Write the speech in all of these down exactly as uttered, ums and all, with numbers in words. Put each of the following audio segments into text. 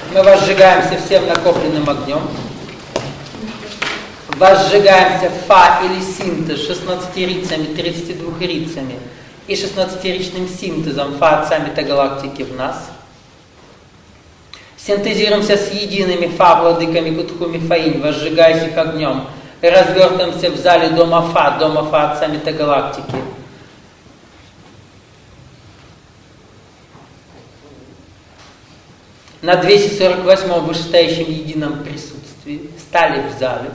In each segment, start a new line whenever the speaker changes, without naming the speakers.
Мы возжигаемся всем накопленным огнем. Возжигаемся фа или синтез шестнадцатирицами, тридцатидвухрицами и шестнадцатиричным синтезом фа отца метагалактики в нас. Синтезируемся с едиными фа владыками Кутхуми Фаинь, возжигаясь их огнем, и развертываемся в зале дома фа, дома фа отца метагалактики. На двести сорок восьмом вышестоящем едином присутствии стали в зале.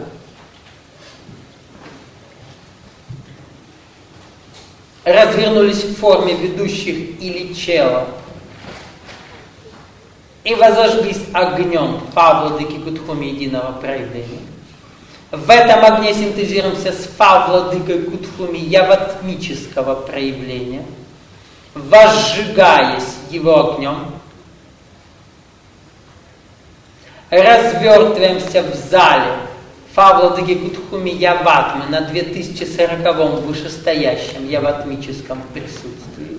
Развернулись в форме ведущих или чела и возожглись огнем фа владыки Кутхуми единого проявления. В этом огне синтезируемся с фа владыкой Кутхуми яватмического проявления, возжигаясь его огнем. Развертываемся в зале фа владыки Кутхуми Яватмы на две тысячи сороковом вышестоящем яватмическом присутствии.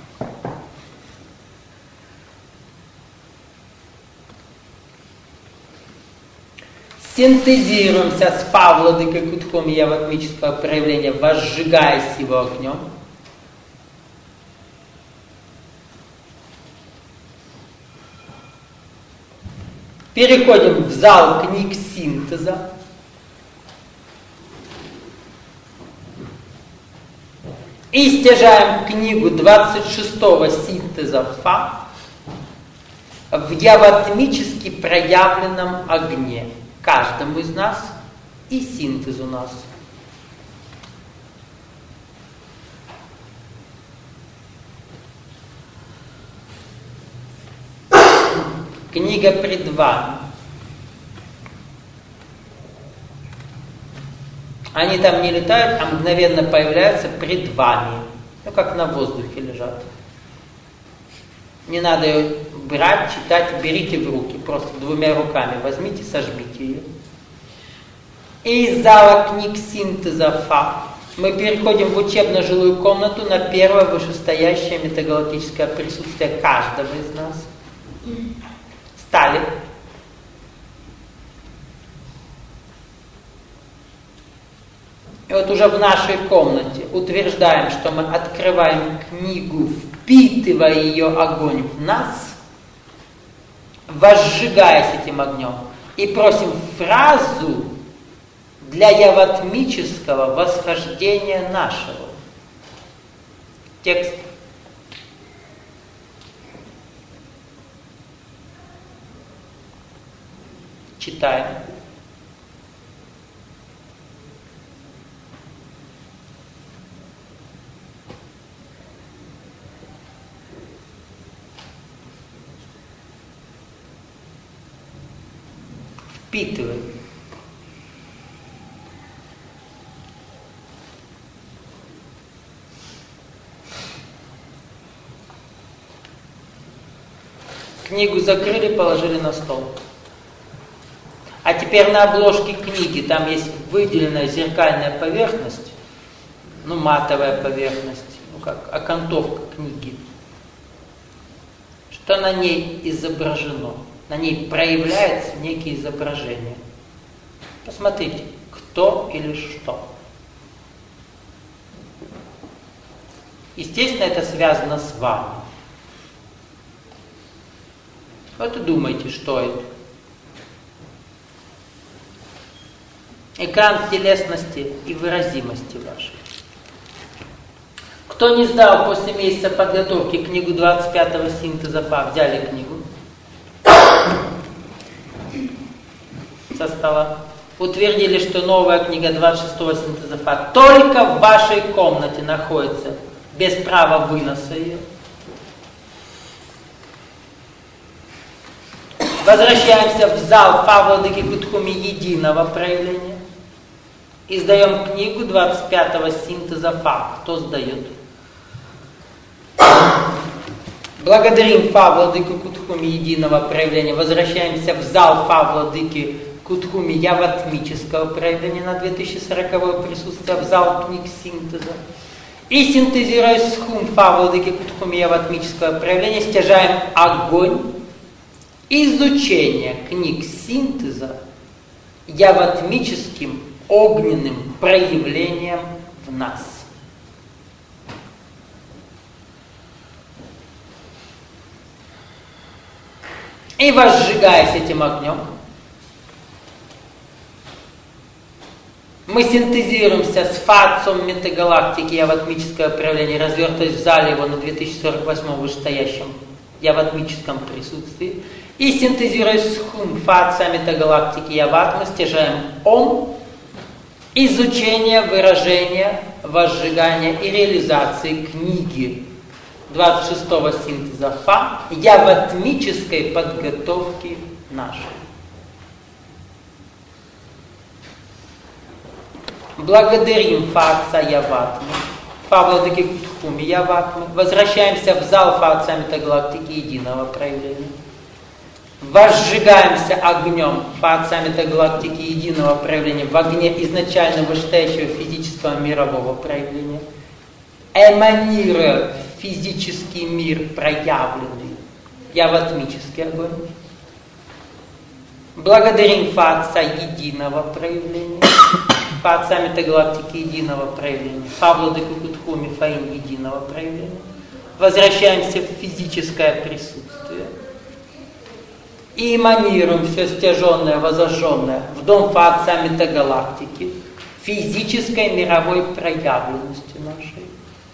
Синтезируемся с фа владыкой Кутхуми яватмического проявления, возжигаясь его огнем. Переходим в зал книг синтеза. И стяжаем книгу двадцать шестого синтеза фа в яватмически проявленном огне каждому из нас и синтезу нас. Книга пред вами. Они там не летают, а мгновенно появляются пред вами. Ну, как на воздухе лежат. Не надо ее брать, читать, берите в руки. Просто двумя руками возьмите, сожмите ее. И из зала книг синтеза фа мы переходим в учебно-жилую комнату на первое вышестоящее метагалактическое присутствие каждого из нас. Стали. И вот уже в нашей комнате утверждаем, что мы открываем книгу, впитывая ее огонь в нас, возжигаясь этим огнем, и просим фразу для яватмического восхождения нашего. Текст. Читаем. Впитываем. Книгу закрыли, положили на стол. А теперь на обложке книги там есть выделенная зеркальная поверхность, ну матовая поверхность, ну как окантовка книги. Что на ней изображено? На ней проявляется некие изображения. Посмотрите, кто или что. Естественно, это связано с вами. Вот и думайте, что это. Экран телесности и выразимости вашей. Кто не сдал после месяца подготовки книгу двадцать пятого синтеза фа, взяли книгу со стола, утвердили, что новая книга двадцать шестого синтеза фа только в вашей комнате находится, без права выноса ее. Возвращаемся в зал фа владыки Кутхуми единого проявления. И сдаем книгу двадцать пятого синтеза фа. Кто сдает? Благодарим фа владыку Кутхуми единого проявления. Возвращаемся в зал фа владыки Кутхуми яватмического проявления на две тысячи сороковое присутствие в зал книг синтеза. И синтезируя с хум фа владыки Кутхуми яватмического проявления, стяжаем огонь изучение книг синтеза яватмическим огненным проявлением в нас. И возжигаясь этим огнем, мы синтезируемся с фацом метагалактики яватмическое проявление, развертываясь в зале его на две тысячи сорок восьмом вышестоящем яватмическом присутствии, и синтезируясь с хум фаца метагалактики яватмы, стяжаем ом, изучение, выражение, возжигание и реализации книги двадцать шестого синтеза фа яватмической подготовки нашей. Благодарим фаца яватмы, фа владыки Кутхуми яватмы, возвращаемся в зал фаца метагалактики единого проявления. Возжигаемся огнем фаца метагалактики единого проявления в огне изначально вышестоящего физического мирового проявления, эманируя физический мир проявленный, яватмический огонь. Благодарим фаца единого проявления, фаца метагалактики единого проявления, фа владыку Кутхуми фаин единого проявления. Возвращаемся в физическое присутствие и эманируем все стяженное, возожженное в дом фаца метагалактики, физической мировой проявленности нашей.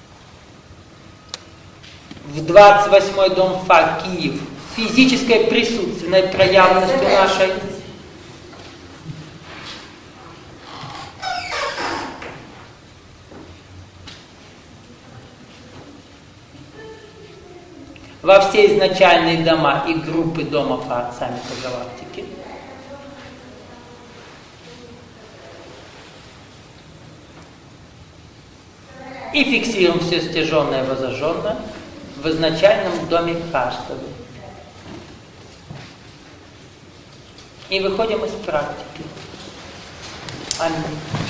В двадцать восьмой дом Фа Киев, физической присутственной проявленностью нашей. Во все изначальные дома и группы дома Фа метагалактики. И фиксируем все стяженное и возожженное в изначальном доме каждого. И выходим из практики. Аминь.